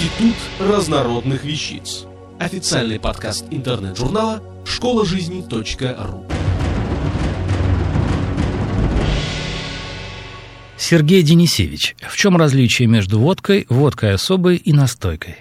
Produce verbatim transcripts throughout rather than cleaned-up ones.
Институт разнородных вещиц. Официальный подкаст интернет-журнала школа жизни точка ру. Сергей Денисевич. В чем различие между водкой, водкой особой и настойкой?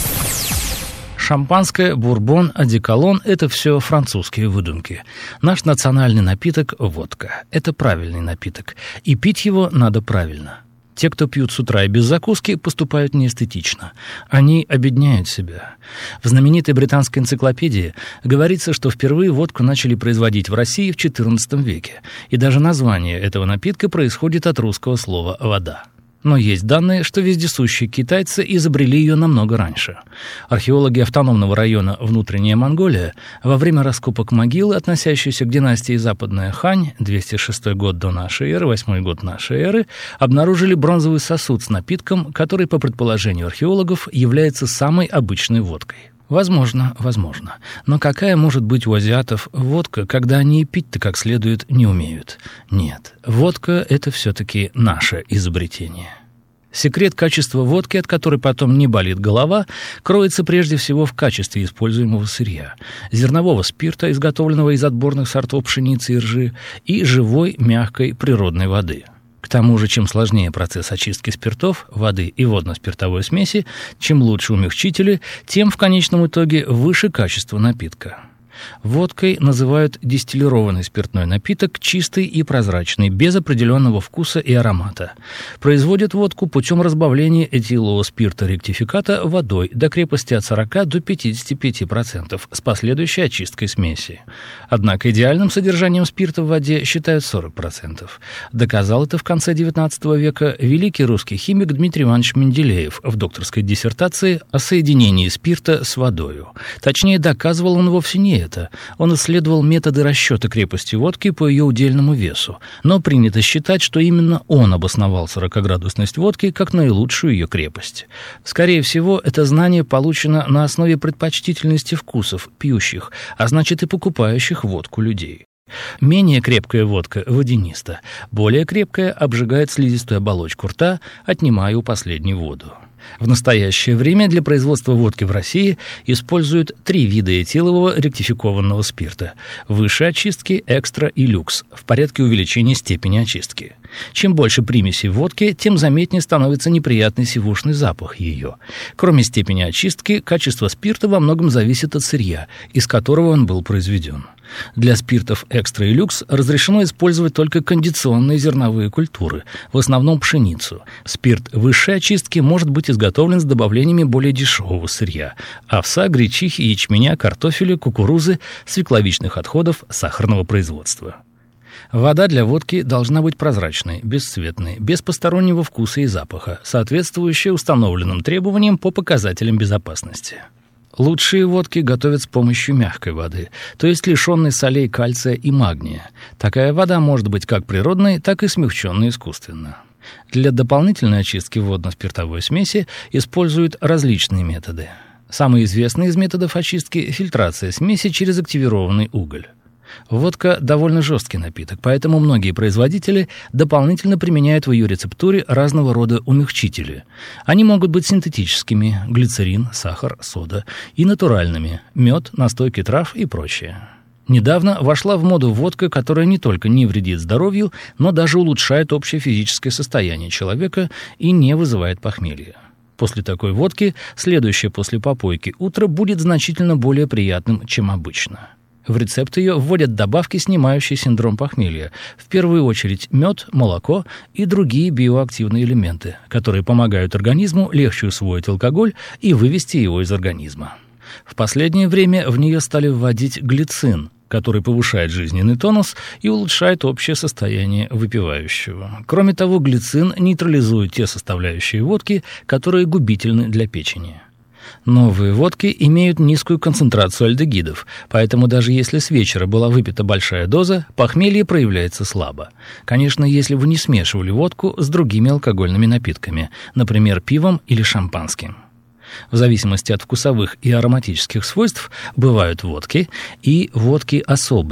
Шампанское, бурбон, одеколон – это все французские выдумки. Наш национальный напиток – водка. Это правильный напиток. И пить его надо правильно. Те, кто пьют с утра и без закуски, поступают неэстетично. Они обедняют себя. В знаменитой британской энциклопедии говорится, что впервые водку начали производить в России в четырнадцатом веке. И даже название этого напитка происходит от русского слова «вода». Но есть данные, что вездесущие китайцы изобрели ее намного раньше. Археологи автономного района Внутренняя Монголия во время раскопок могилы, относящейся к династии Западная Хань, двести шестой год до нашей эры, восьмой год нашей эры, обнаружили бронзовый сосуд с напитком, который, по предположению археологов, является самой обычной водкой. Возможно, возможно. Но какая может быть у азиатов водка, когда они и пить-то как следует не умеют? Нет, водка – это все-таки наше изобретение. Секрет качества водки, от которой потом не болит голова, кроется прежде всего в качестве используемого сырья, зернового спирта, изготовленного из отборных сортов пшеницы и ржи, и живой, мягкой природной воды. К тому же, чем сложнее процесс очистки спиртов, воды и водно-спиртовой смеси, чем лучше умягчители, тем в конечном итоге выше качество напитка. Водкой называют дистиллированный спиртной напиток, чистый и прозрачный, без определенного вкуса и аромата. Производят водку путем разбавления этилового спирта-ректификата водой до крепости от сорока до пятидесяти пяти процентов с последующей очисткой смеси. Однако идеальным содержанием спирта в воде считают сорок процентов. Доказал это в конце девятнадцатого века великий русский химик Дмитрий Иванович Менделеев в докторской диссертации о соединении спирта с водою. Точнее, доказывал он вовсе не это. Он исследовал методы расчета крепости водки по ее удельному весу, но принято считать, что именно он обосновал сорокаградусность водки как наилучшую ее крепость. Скорее всего, это знание получено на основе предпочтительности вкусов пьющих, а значит и покупающих водку людей. Менее крепкая водка водяниста, более крепкая обжигает слизистую оболочку рта, отнимая у последней воду. В настоящее время для производства водки в России используют три вида этилового ректификованного спирта – высшей очистки, экстра и люкс, в порядке увеличения степени очистки. Чем больше примесей водки, тем заметнее становится неприятный сивушный запах ее. Кроме степени очистки, качество спирта во многом зависит от сырья, из которого он был произведен. Для спиртов экстра и люкс разрешено использовать только кондиционные зерновые культуры, в основном пшеницу. Спирт высшей очистки может быть изготовлен с добавлениями более дешевого сырья – овса, гречихи, ячменя, картофеля, кукурузы, свекловичных отходов, сахарного производства. Вода для водки должна быть прозрачной, бесцветной, без постороннего вкуса и запаха, соответствующая установленным требованиям по показателям безопасности. Лучшие водки готовят с помощью мягкой воды, то есть лишенной солей кальция и магния. Такая вода может быть как природной, так и смягченной искусственно. Для дополнительной очистки водно-спиртовой смеси используют различные методы. Самый известный из методов очистки – фильтрация смеси через активированный уголь. Водка – довольно жесткий напиток, поэтому многие производители дополнительно применяют в ее рецептуре разного рода умягчители. Они могут быть синтетическими – глицерин, сахар, сода, и натуральными – мед, настойки трав и прочее. Недавно вошла в моду водка, которая не только не вредит здоровью, но даже улучшает общее физическое состояние человека и не вызывает похмелья. После такой водки следующее после попойки утро будет значительно более приятным, чем обычно. В рецепт ее вводят добавки, снимающие синдром похмелья. В первую очередь мед, молоко и другие биоактивные элементы, которые помогают организму легче усвоить алкоголь и вывести его из организма. В последнее время в нее стали вводить глицин, который повышает жизненный тонус и улучшает общее состояние выпивающего. Кроме того, глицин нейтрализует те составляющие водки, которые губительны для печени. Новые водки имеют низкую концентрацию альдегидов, поэтому даже если с вечера была выпита большая доза, похмелье проявляется слабо. Конечно, если вы не смешивали водку с другими алкогольными напитками, например, пивом или шампанским. В зависимости от вкусовых и ароматических свойств бывают водки и водки особые.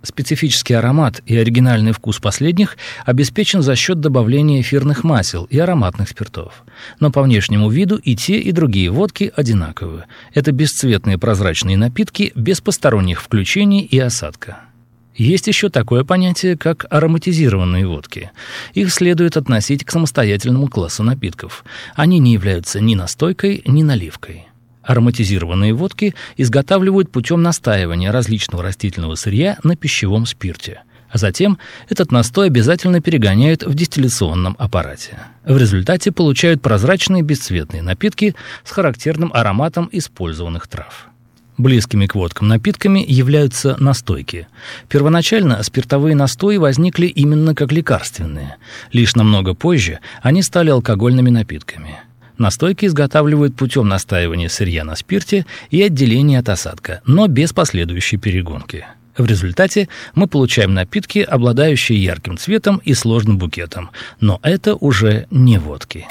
Специфический аромат и оригинальный вкус последних обеспечен за счет добавления эфирных масел и ароматных спиртов. Но по внешнему виду и те, и другие водки одинаковы. Это бесцветные прозрачные напитки без посторонних включений и осадка. Есть еще такое понятие, как ароматизированные водки. Их следует относить к самостоятельному классу напитков. Они не являются ни настойкой, ни наливкой. Ароматизированные водки изготавливают путем настаивания различного растительного сырья на пищевом спирте, а затем этот настой обязательно перегоняют в дистилляционном аппарате. В результате получают прозрачные бесцветные напитки с характерным ароматом использованных трав. Близкими к водкам напитками являются настойки. Первоначально спиртовые настои возникли именно как лекарственные. Лишь намного позже они стали алкогольными напитками. Настойки изготавливают путем настаивания сырья на спирте и отделения от осадка, но без последующей перегонки. В результате мы получаем напитки, обладающие ярким цветом и сложным букетом. Но это уже не водки.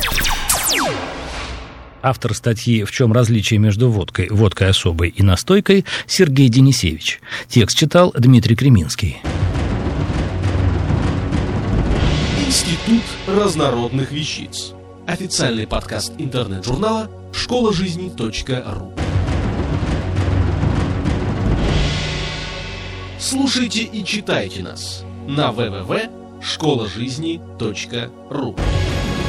Автор статьи «В чем различие между водкой, водкой особой и настойкой» Сергей Денисевич. Текст читал Дмитрий Креминский. Институт разнородных вещиц. Официальный подкаст интернет-журнала школа жизни точка ру. Слушайте и читайте нас на дабл ю дабл ю дабл ю точка школа жизни точка ру.